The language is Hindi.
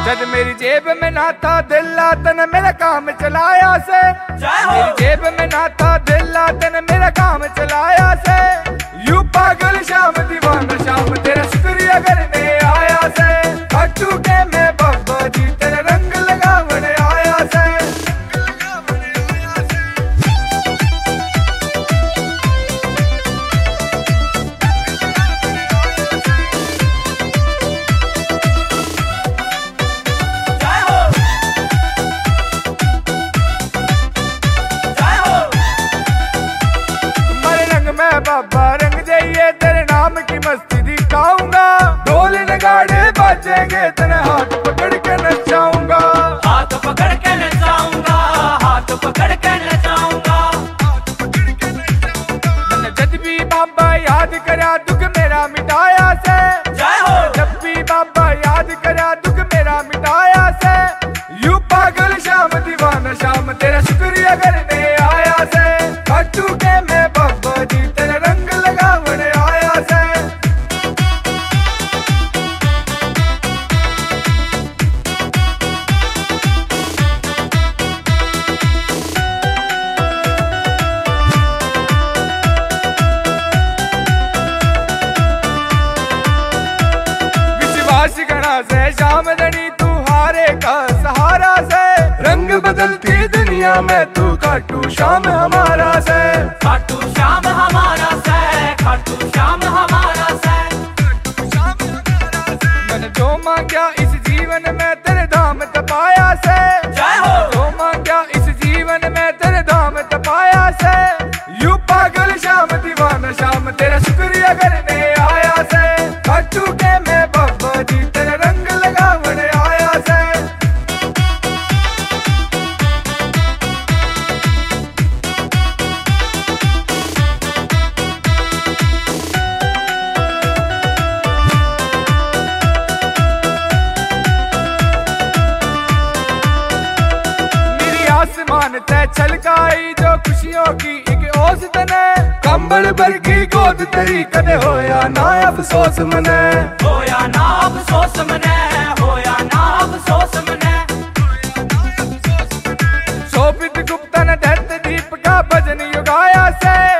जब मेरी जेब में ना था दिल्ला तन मेरा काम चलाया से, मेरी जेब में ना था दिल्ला तन मेरा काम चलाया से। यू पागल शाम दीवाना शाम तेरा शुक्रिया करने आया से। खाटू के मैं बाबा जी तेरा रंग लगावने आया से। बाबा रंग जाइए तेरे नाम की मस्ती दिखाऊंगा। ढोल नगाड़े बाजेंगे तेरे हाथ पकड़ के नचाऊंगा। हाथ पकड़ के नचाऊंगा, हाथ पकड़ के नचाऊंगा। मैंने जब भी बाबा याद करा दुख मेरा मिटाया से। जय हो। जब भी बाबा याद करा दुख मेरा मिटाया से। यू पागल शाम दीवाना शाम तेरा शुक्रिया करने आया से। खाटू के मैं बाबा जी तेरा रंग लगावने आया से। विश्वास गणा से शाम दनी तू हारे का सहारा से। रंग बदलती दुनिया में तू खाटू शाम हमारा से। खाटू श्याम हमारा से, खाटू श्याम हमारा से। मैंने जो मांगा इस जीवन में तेरे धाम तपाया से। जय हो। जो मांगा इस जीवन में तेरे धाम तपाया से। यू पागल शाम दीवाना शाम तेरा शुक्रिया करने आया से। खाटू के मैं बाबा जी तेरा रंग लगावने आया से। आसमान तय छलकाई जो खुशियों की एक ओस तने। कंबल भर की गोद तेरी कदे होया ना अफसोस मने। होया ना अफसोस मने, होया ना अफसोस मने। शोभित गुप्ता ने धरत दीप का भजन युगाया से।